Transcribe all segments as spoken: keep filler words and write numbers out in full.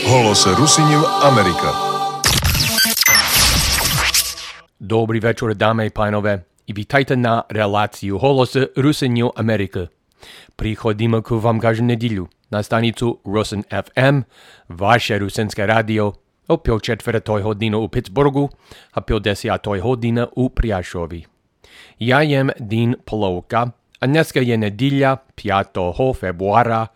Holose Rusinju Amerika. Dobrý večer, dámy a pánové, i vítajte na reláciu Holose Rusinju Amerika. Prichodíme ku vám každú nedeľu na stanicu Rusin ef em, vaše rusinské rádio, o pol četvrtej hodinu u Pittsburghu a pol desiatej hodiny u Priašovi. Ja jem Dean Polovka a dneska je nedeľa piateho februára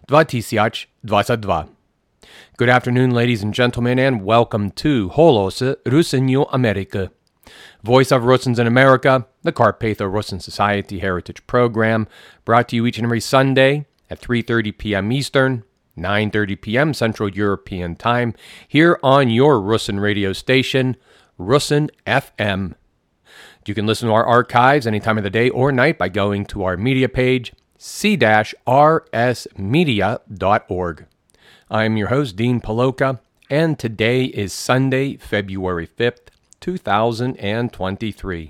dvetisícdvadsaťdva. Good afternoon, ladies and gentlemen, and welcome to Holose Rusinju Amerika, Voice of Russins in America, the Carpatho Russin Society Heritage Program, brought to you each and every Sunday at three thirty p.m. Eastern, nine thirty p.m. Central European Time, here on your Russin radio station, Rusin ef em. You can listen to our archives any time of the day or night by going to our media page, c r s media dot org. I'm your host, Dean Paloka, and today is Sunday, February fifth, two thousand twenty-three.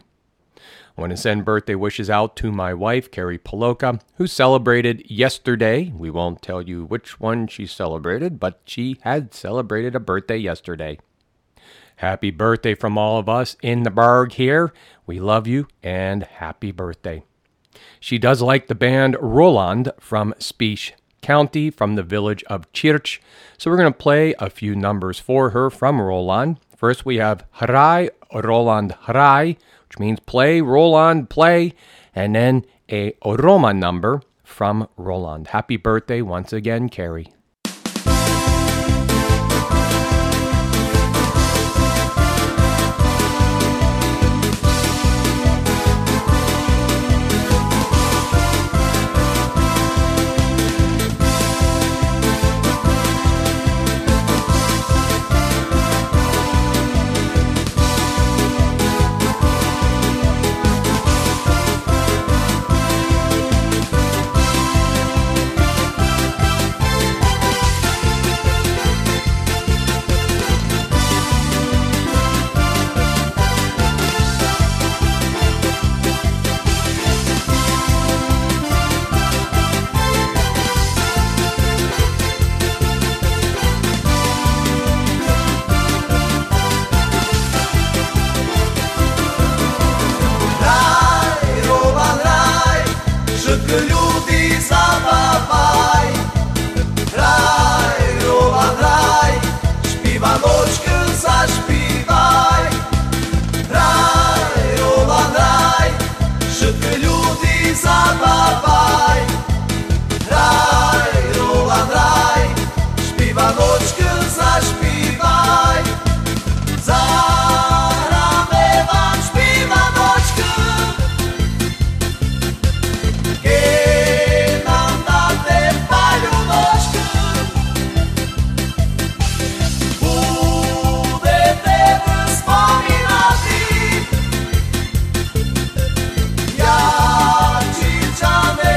I want to send birthday wishes out to my wife, Carrie Paloka, who celebrated yesterday. We won't tell you which one she celebrated, but she had celebrated a birthday yesterday. Happy birthday from all of us in the Berg here. We love you, and happy birthday. She does like the band Roland from Spiš County, from the village of Chirch. So we're going to play a few numbers for her from Roland. First we have Hraj, Roland Hraj, which means play, Roland, play, and then a Roma number from Roland. Happy birthday once again, Carrie. Ja ci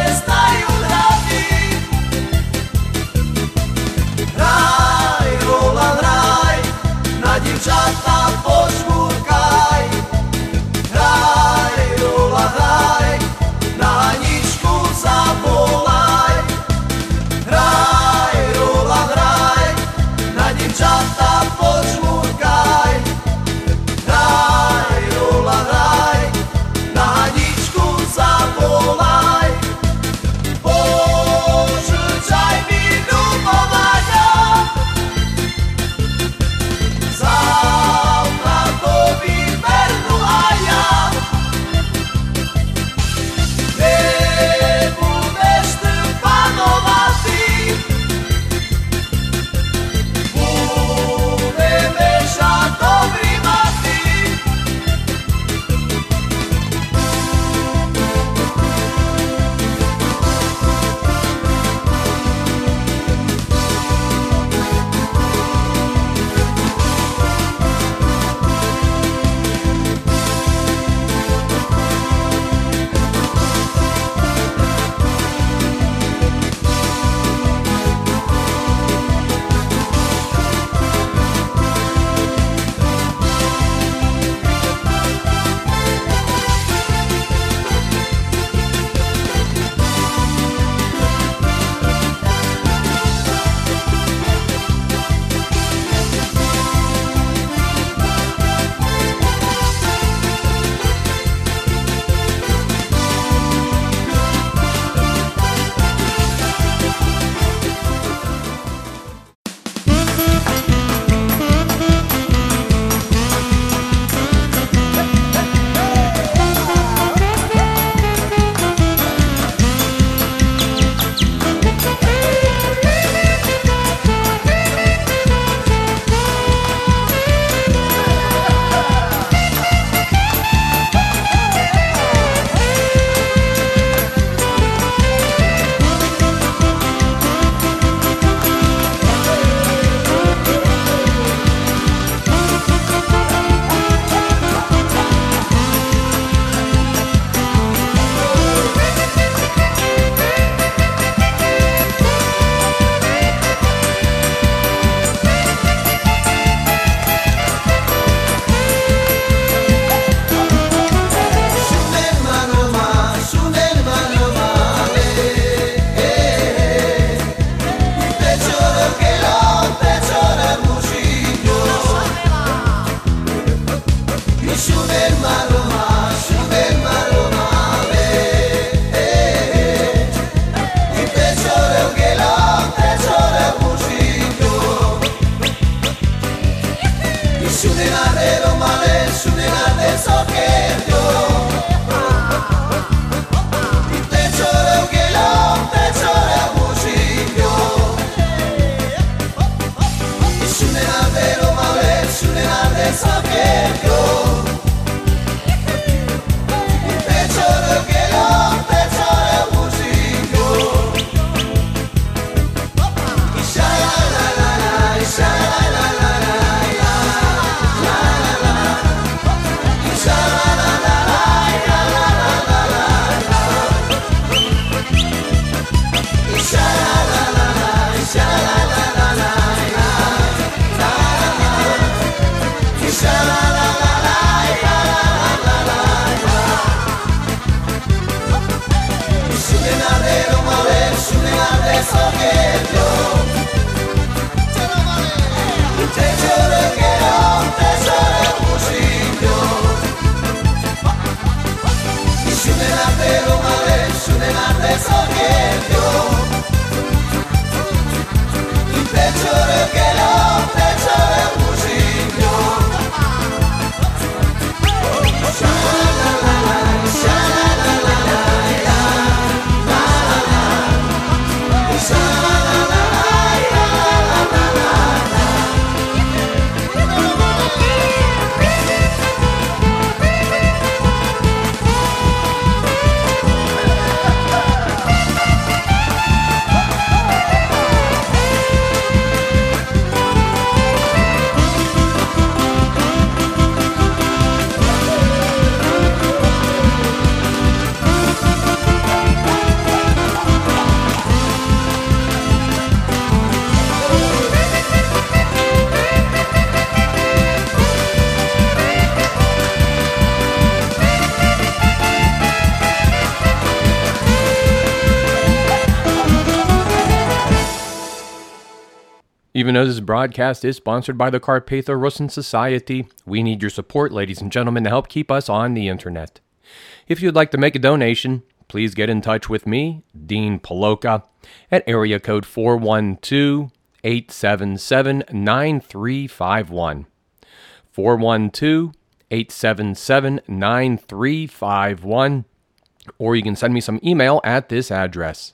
Even though this broadcast is sponsored by the Carpatho-Russin Society, we need your support, ladies and gentlemen, to help keep us on the internet. If you'd like to make a donation, please get in touch with me, Dean Paloka, at area code four one two, eight seven seven, nine three five one. four one two, eight seven seven, nine three five one. Or you can send me some email at this address,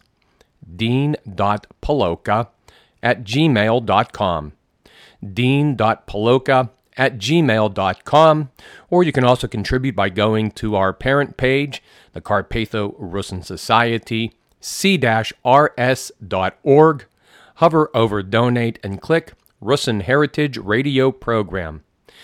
dean dot paloka at gmail dot com. dean dot paloka at gmail dot com. Or you can also contribute by going to our parent page, the Carpatho-Russin Society, c r s dot org. Hover over Donate and click Russin Heritage Radio Program.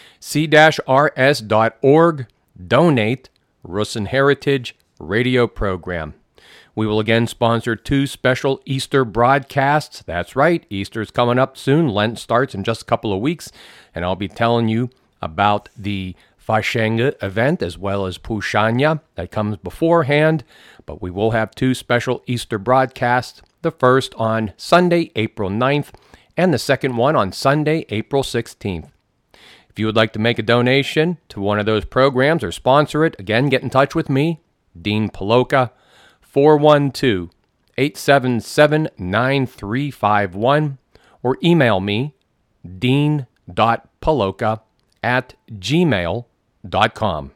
c r s dot org. Donate Russin Heritage Radio Program. We will again sponsor two special Easter broadcasts. That's right, Easter's coming up soon. Lent starts in just a couple of weeks, and I'll be telling you about the Fashenge event as well as Pushanya that comes beforehand. But we will have two special Easter broadcasts, the first on Sunday, April ninth, and the second one on Sunday, April sixteenth. If you would like to make a donation to one of those programs or sponsor it, again, get in touch with me, Dean Paloka, four one two, eight seven seven, nine three five one, or email me, dean dot paloka at gmail dot com.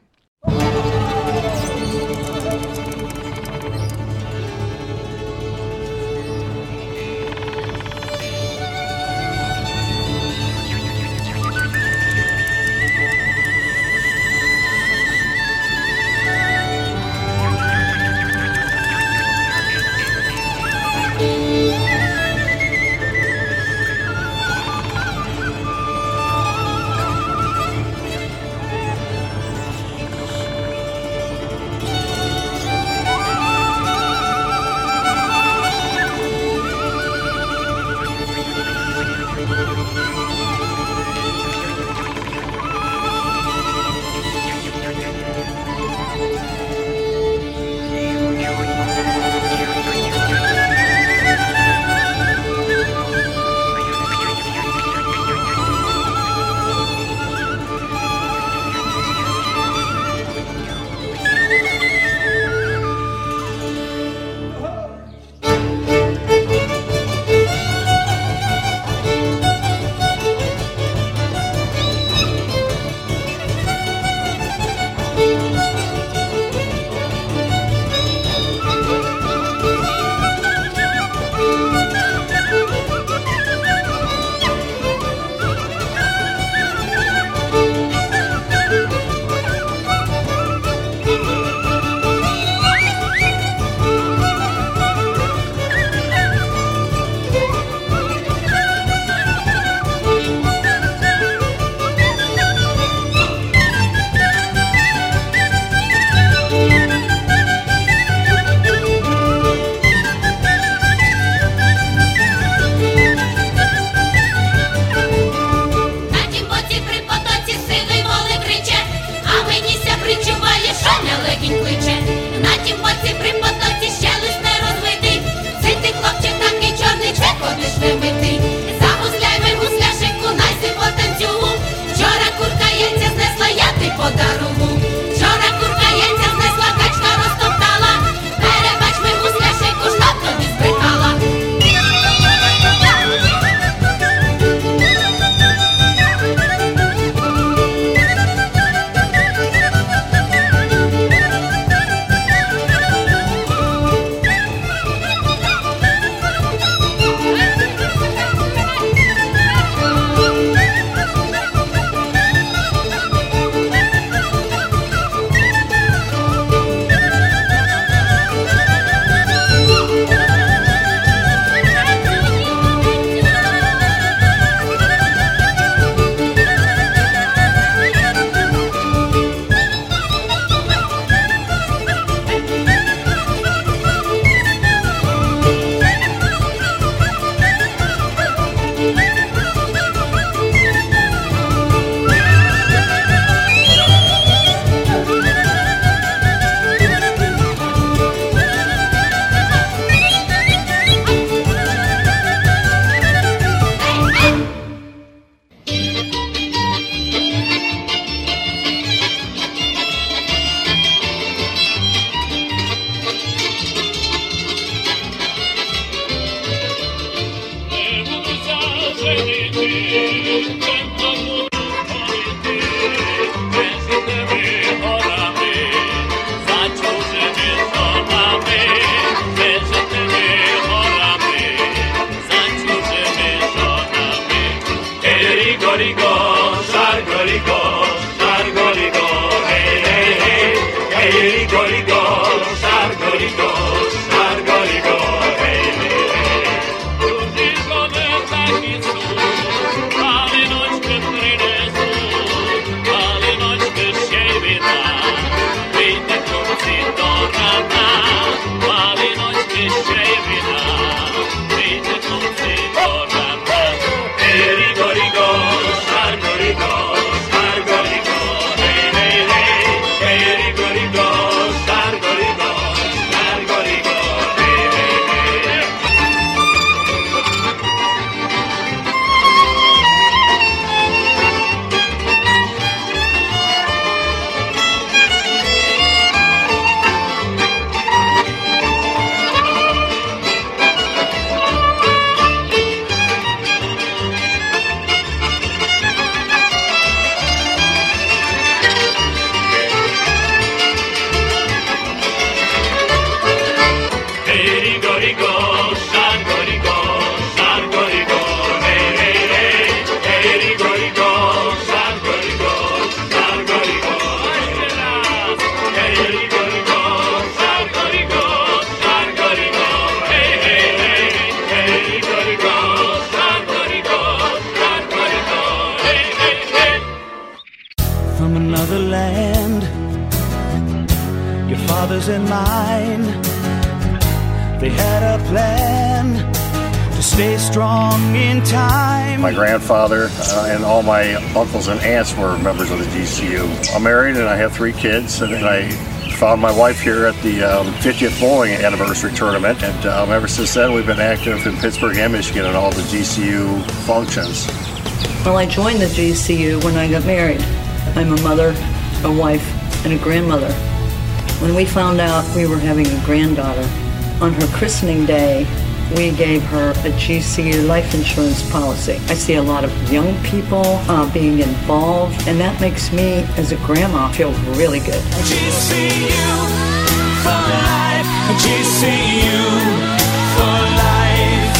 They had a plan to stay strong in time. My grandfather uh, and all my uncles and aunts were members of the G C U. I'm married and I have three kids, and I found my wife here at the um, fiftieth bowling anniversary tournament, and um, ever since then we've been active in Pittsburgh and Michigan in all the G C U functions. Well, I joined the G C U when I got married. I'm a mother, a wife, and a grandmother. When we found out we were having a granddaughter, on her christening day, we gave her a G C U life insurance policy. I see a lot of young people uh, being involved, and that makes me, as a grandma, feel really good. G C U for life. G C U for life.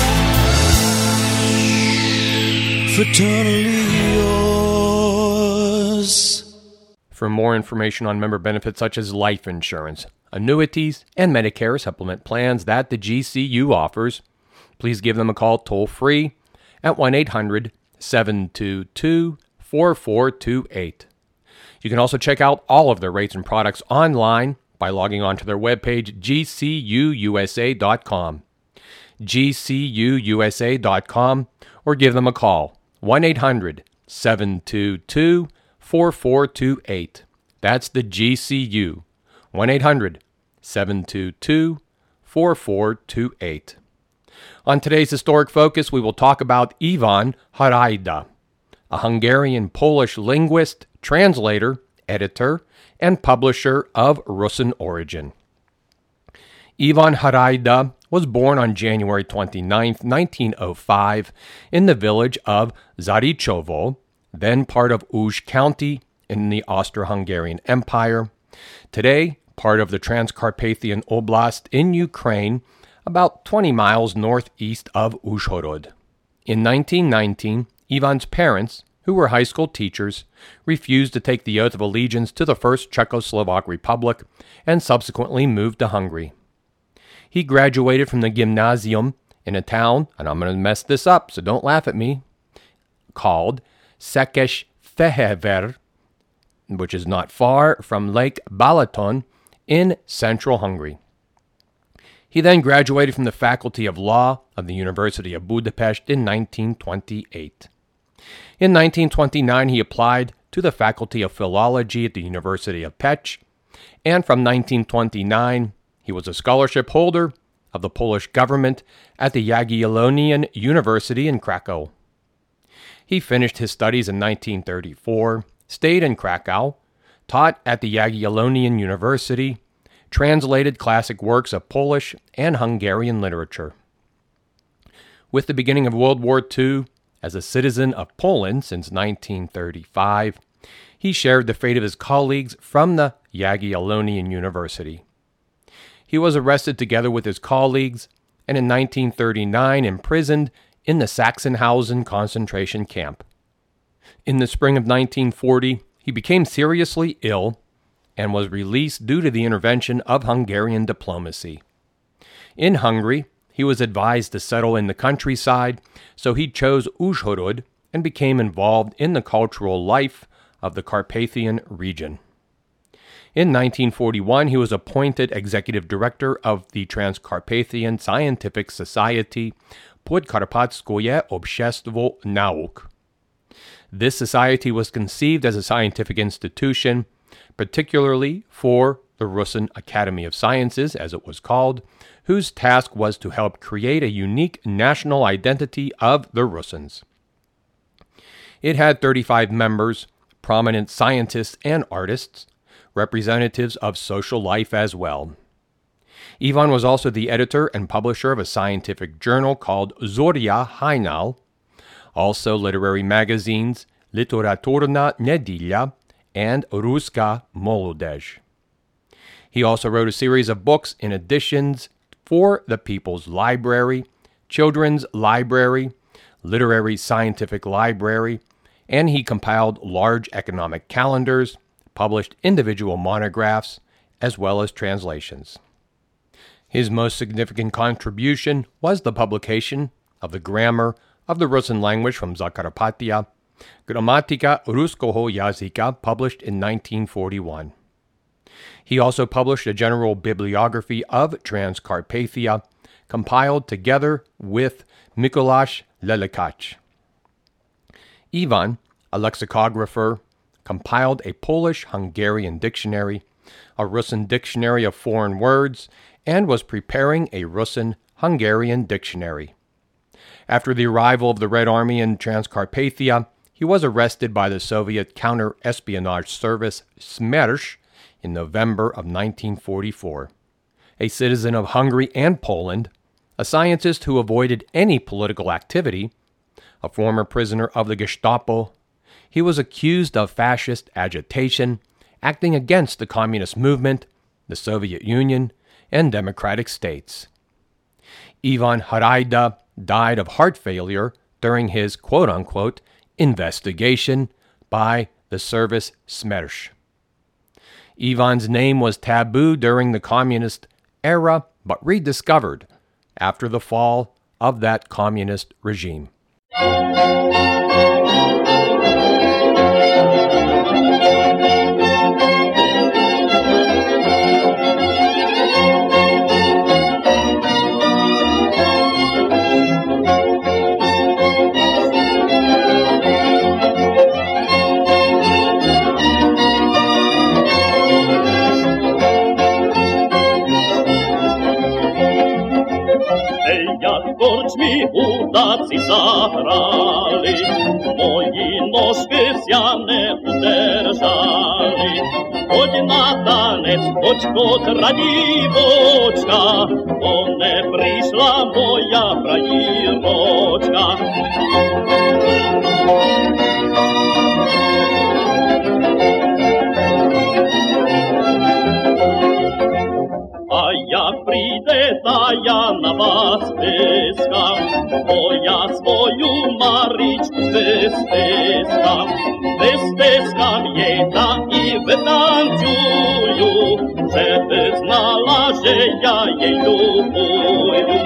Fraternally yours. For more information on member benefits such as life insurance, annuities, and Medicare supplement plans that the G C U offers, please give them a call toll-free at one eight hundred, seven two two, four four two eight. You can also check out all of their rates and products online by logging on to their webpage, G C U U S A dot com. G C U U S A dot com, or give them a call, one eight hundred, seven two two, four four two eight. That's the G C U, one eight hundred, seven two two, four four two eight. On today's Historic Focus, we will talk about Ivan Harajda, a Hungarian-Polish linguist, translator, editor, and publisher of Russian origin. Ivan Harajda was born on January twenty-ninth, nineteen oh five, in the village of Zarichovo, then part of Uzs County in the Austro-Hungarian Empire, today part of the Transcarpathian Oblast in Ukraine, about twenty miles northeast of Uzhhorod. In nineteen nineteen, Ivan's parents, who were high school teachers, refused to take the oath of allegiance to the First Czechoslovak Republic and subsequently moved to Hungary. He graduated from the gymnasium in a town, and I'm going to mess this up, so don't laugh at me, called Székesfehérvár, which is not far from Lake Balaton in central Hungary. He then graduated from the Faculty of Law of the University of Budapest in nineteen twenty-eight. In nineteen twenty-nine, he applied to the Faculty of Philology at the University of Pécs, and from nineteen twenty-nine, he was a scholarship holder of the Polish government at the Jagiellonian University in Krakow. He finished his studies in nineteen thirty-four, stayed in Krakow, taught at the Jagiellonian University, translated classic works of Polish and Hungarian literature. With the beginning of World War Two, as a citizen of Poland since nineteen thirty-five, he shared the fate of his colleagues from the Jagiellonian University. He was arrested together with his colleagues and in nineteen thirty-nine imprisoned in the Sachsenhausen concentration camp. In the spring of nineteen forty, he became seriously ill and was released due to the intervention of Hungarian diplomacy. In Hungary, he was advised to settle in the countryside, so he chose Uzhhorod and became involved in the cultural life of the Carpathian region. In nineteen forty-one, he was appointed executive director of the Transcarpathian Scientific Society Podkarpatskoye Obshestvo Nauk. This society was conceived as a scientific institution, particularly for the Russian Academy of Sciences, as it was called, whose task was to help create a unique national identity of the Russians. It had thirty-five members, prominent scientists and artists, representatives of social life as well. Ivan was also the editor and publisher of a scientific journal called Zorya Hainal, also literary magazines Literaturna Nedilya and Ruska Molodezh. He also wrote a series of books in editions for the People's Library, Children's Library, Literary Scientific Library, and he compiled large economic calendars, published individual monographs, as well as translations. His most significant contribution was the publication of the Grammar of the Russian Language from Zakarpattia, Grammatika Ruskoho Yazyka, published in nineteen forty-one. He also published a general bibliography of Transcarpathia, compiled together with Mikuláš Lelekach. Ivan, a lexicographer, compiled a Polish-Hungarian dictionary, a Russian dictionary of foreign words, and was preparing a Russian-Hungarian dictionary. After the arrival of the Red Army in Transcarpathia, he was arrested by the Soviet counter-espionage service Smersh in November of nineteen forty-four. A citizen of Hungary and Poland, a scientist who avoided any political activity, a former prisoner of the Gestapo, he was accused of fascist agitation, acting against the communist movement, the Soviet Union, and democratic states. Ivan Harajda died of heart failure during his quote-unquote investigation by the service Smersh. Ivan's name was taboo during the communist era, but rediscovered after the fall of that communist regime. Mi udaci zahrali, moji nožke sjane udržali. Hoď na tanec, hoď kod radivočka, to ne prišla moja frajiročka. A jak príde, da ja na vás peskam, to ja svoju Maričku pesteskam. Pesteskam jej da i vetančuju, že by znala, že ja jej ljubuju.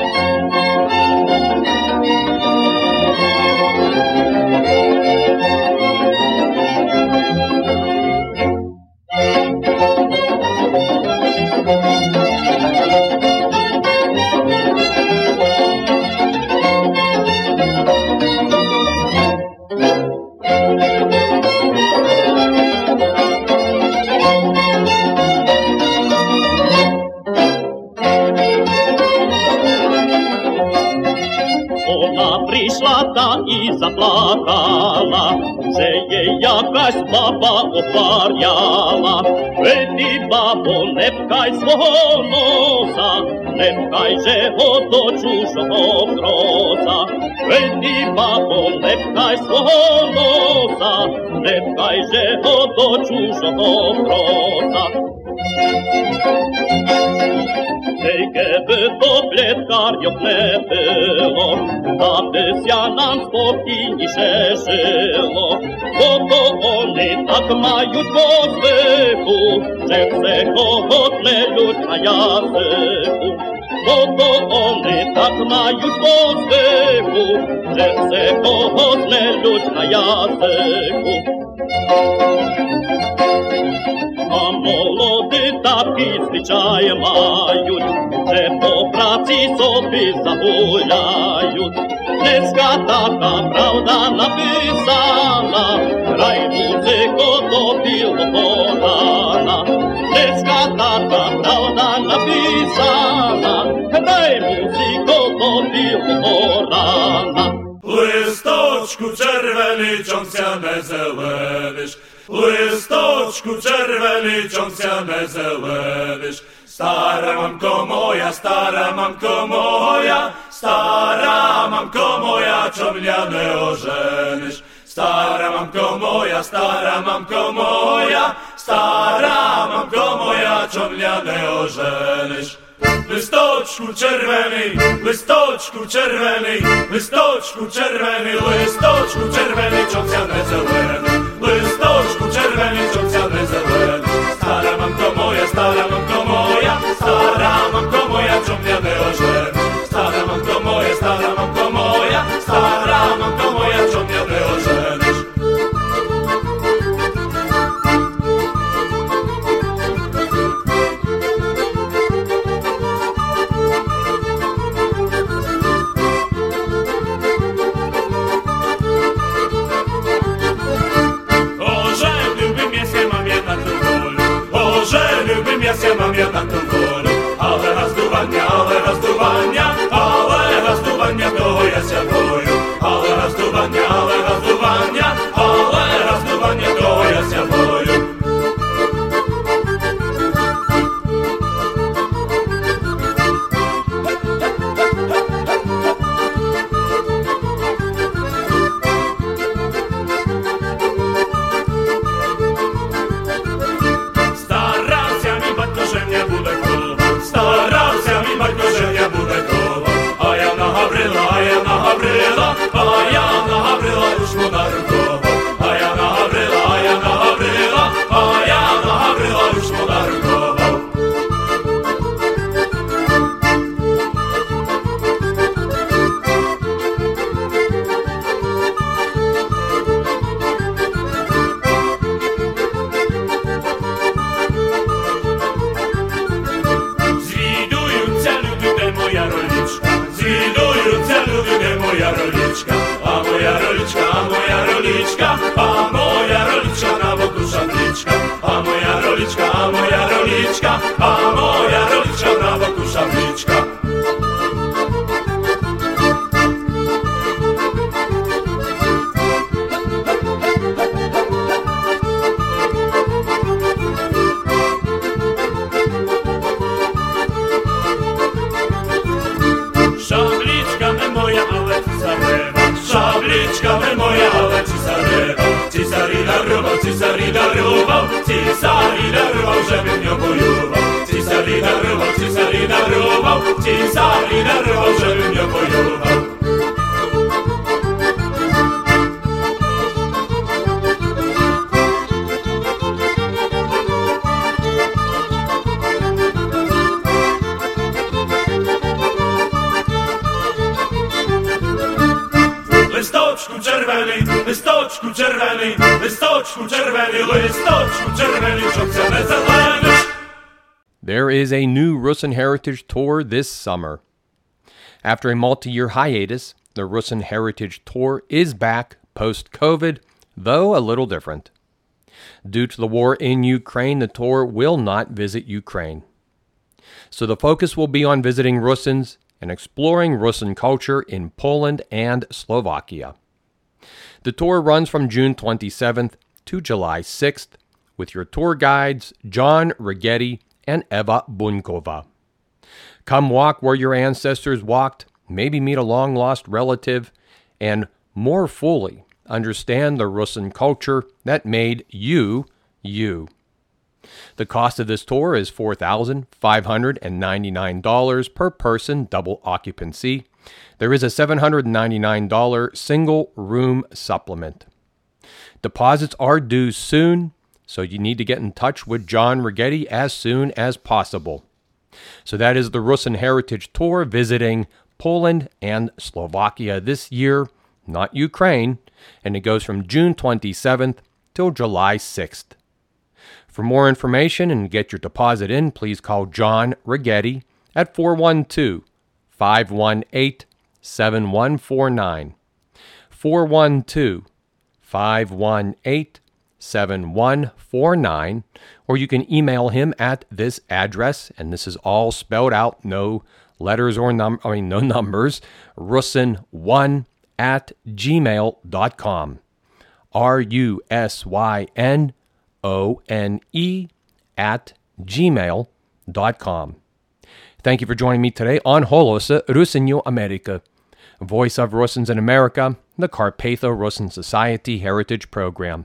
I zaplakala, že je jakaś baba oparjala. Ej ty babo, ne pkaj svого nosa, ne pkaj, že ho do čužого krosa. Ej ty babo, ne pkaj svого nosa, ne pkaj, že ho do čužого krosa. Ej, keby to pletkarjok ne było, da by sia nam spokojніше żyło. Bo to oni tak mają po zwyku, że chce kogo tleluć na jazyku. Bo to oni tak mają po zwyku, że chce kogo tleluć na jazyku. A молоді такі звичаї мають, że po pracy sobie zagulaють. Dneska taka prawda napisana, graj muzyko do pilnoporana. Dneska taka prawda napisana, graj muzyko do pilnoporana. Листочку червоний, чомся не зелениш. Листочку червоний, чомся не зелениш. Стара мамко моя, стара мамко моя, стара мамко моя, чом меня не ожениш. Стара мамко моя, стара мамко моя, стара мамко моя, чом меня не ожениш. Листочку червоний, листочку червоний, листочку червоний, листочку червоний, чомся не зелений. Листочку червоний, чомся не зелений. Стара мамко моя, стара мамко моя, стара мамко моя, чом меня не ожениш. Стара мамко моя, стара мамко моя, стара мамко моя, чом меня не ожениш. a moja roliczka na boku szabliczka, a moja roliczka, a moja roliczka, a moja roliczka na boku szabliczka. Szabliczka me moja, ale cisarewa, szabliczka me moja, ale cisarewa. Cisari darował, cisari darował, cisari darował, żebym nią bojował. Cisari darował, cisari darował, cisari darował, żebym nią bojował. Listoczku czerwony, listoczku czerwony, listoczku czerwony, listoczku czerwony, co chcemy zelenić. There is a new Rusyn Heritage Tour this summer. After a multi-year hiatus, the Rusyn Heritage Tour is back post-COVID, though a little different. Due to the war in Ukraine, the tour will not visit Ukraine. So the focus will be on visiting Rusyns and exploring Rusyn culture in Poland and Slovakia. The tour runs from June twenty-seventh to July sixth with your tour guides John Rigetti and Eva Bunkova. Come walk where your ancestors walked, maybe meet a long-lost relative, and more fully understand the Rusyn culture that made you, you. The cost of this tour is four thousand five hundred ninety-nine dollars per person, double occupancy. There is a seven hundred ninety-nine dollars single room supplement. Deposits are due soon, so you need to get in touch with John Rigetti as soon as possible. So that is the Rusyn Heritage Tour visiting Poland and Slovakia this year, not Ukraine, and it goes from June twenty-seventh till July sixth. For more information and get your deposit in, please call John Rigetti at four one two, five one eight, seven one four nine. four one two, five one eight, seven one four nine, or you can email him at this address, and this is all spelled out, no letters or num I mean no numbers, rusyn one at gmail dot com. R U S Y N O N E at gmail dot com. Thank you for joining me today on Holosy Rusynio America, Voice of Rusyns in America, the Carpatho-Rusyn Society Heritage Program.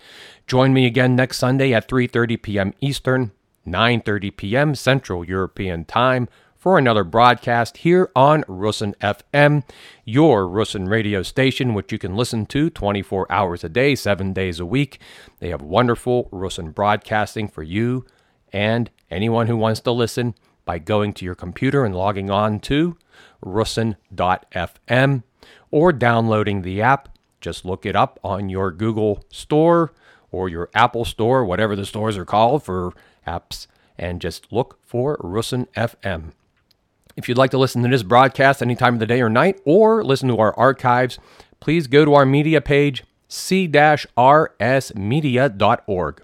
Join me again next Sunday at three thirty p.m. Eastern, nine thirty p.m. Central European Time for another broadcast here on Rusyn F M, your Rusyn radio station, which you can listen to twenty-four hours a day, seven days a week. They have wonderful Rusyn broadcasting for you and anyone who wants to listen by going to your computer and logging on to rusyn dot f m or downloading the app. Just look it up on your Google Store or your Apple Store, whatever the stores are called for apps, and just look for Rusyn F M. If you'd like to listen to this broadcast any time of the day or night, or listen to our archives, please go to our media page, c dash r s media dot org.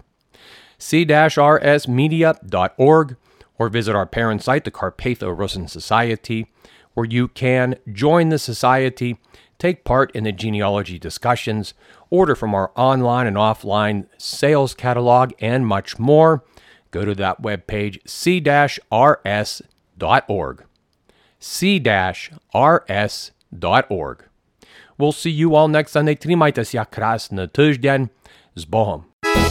c dash r s media dot org, or visit our parent site, the Carpatho-Rusyn Society, where you can join the society, take part in the genealogy discussions, order from our online and offline sales catalog, and much more. Go to that webpage, c dash r s dot org. c dash r s dot org. We'll see you all next Sunday. Trimajte się krasny tydzień. Z Bohem.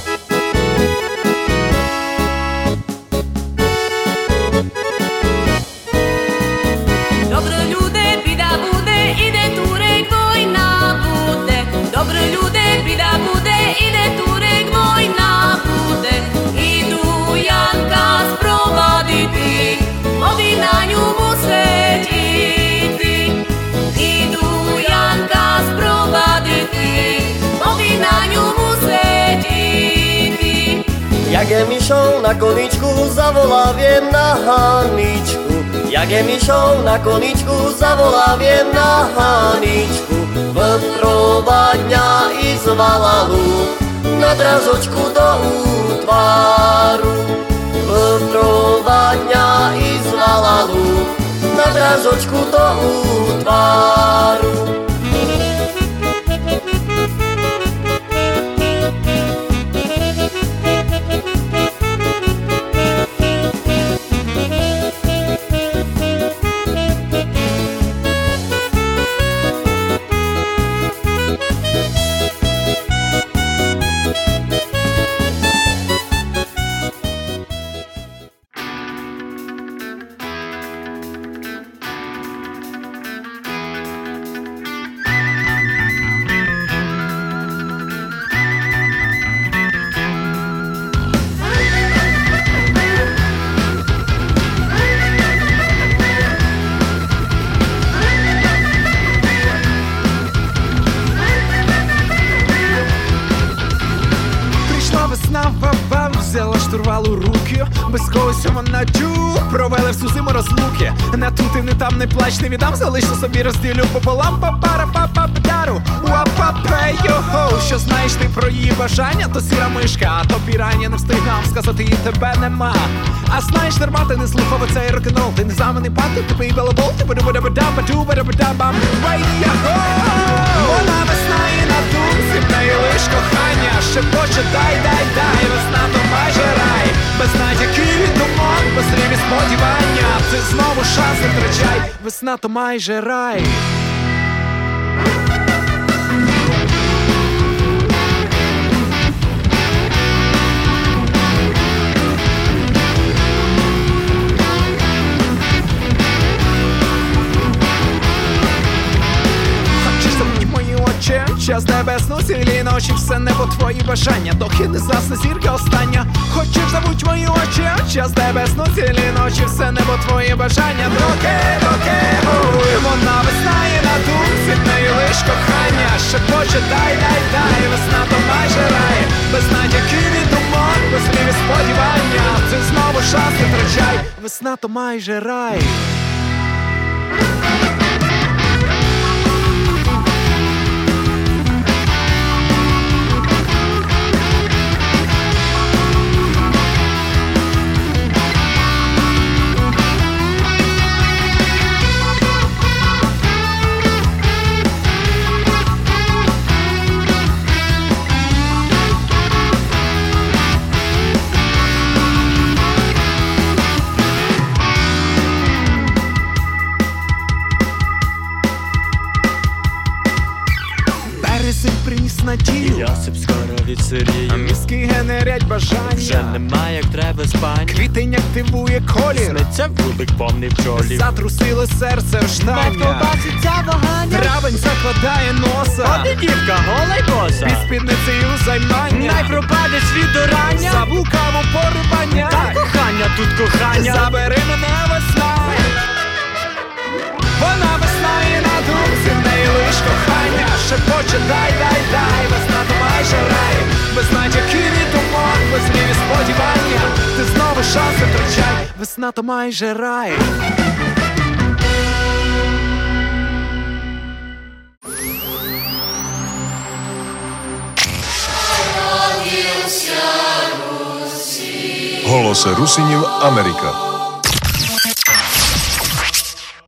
Dobry ludy, bida budy, idę turek wojna budę. Dobry ludy, bida budy, idę turek wojna budę. Idu Janka sprowaditi, mowi na niu museciti. Idu Janka sprowaditi, mowi na niu museciti. Jak je mišou na koničku, zavoláviem na Haničku. Jak je myšou na koničku, zavoláviem na Haničku. Vprovadňa i zvala lúk na dražočku do útvaru. Vprovadňa i zvala lúk na dražočku do útvaru. Штурвал у руки, без когось вона тю. Провели всю зиму розлуки. Не тут і не там, не плач, не віддам. Залишу собі, розділю пополам. Папара папа пдару, уапапе його. Що знаєш ти про її бажання? То сіра мишка, а то пірання. Не встигав сказати, і тебе нема. А знаєш, дарма ти не слухав оцей рок-н-рол. Ти не заманий пати, тебе і балабол. Ти бада-бада-бада, баду-бада-бада-бам. Рей-яго! Вона весна і на думці, в неї лиш кохання. Шепоче дай, дай, дай, весна то майже рай. Без натяків і думок, без рів і сподівання. Ти знову шанс не втрачай, весна то майже рай. Час небесну, цілі ночі, все небо твої бажання, доки не засне зірка остання. Хочеш забудь мої очі, час небесну, цілі ночі, все небо твої бажання, доки, доки, буй. Вона весна і на думці, в неї лиш кохання. Шепоче дай, дай, дай, весна то майже рай. Без натяків і думок, без рів і сподівання. Ти знову шанс не втрачай, весна то майже рай. Надію. Йосип скоро відсиріє, а мізки генерять бажання. Вже нема як треба спань. Квітень активує колір, сниться вулик повний пчолів. Затрусило серце в штані. Батько бачиться вагання. Травень закладає носа. От і дівка гола й боса. Під спідницею займання. Най пропаде світ до рання. Заблукаво порибання. Та кохання, тут кохання. Забери мене весна. Вона весна і на думці, в неї лиш кохання. Шепоче дай, дай, дай, весна то майже рай. Без натяків і думок, без рів і сподівання. Ти знову шанс не втрачай, весна то майже рай. Голос Русинів Америка.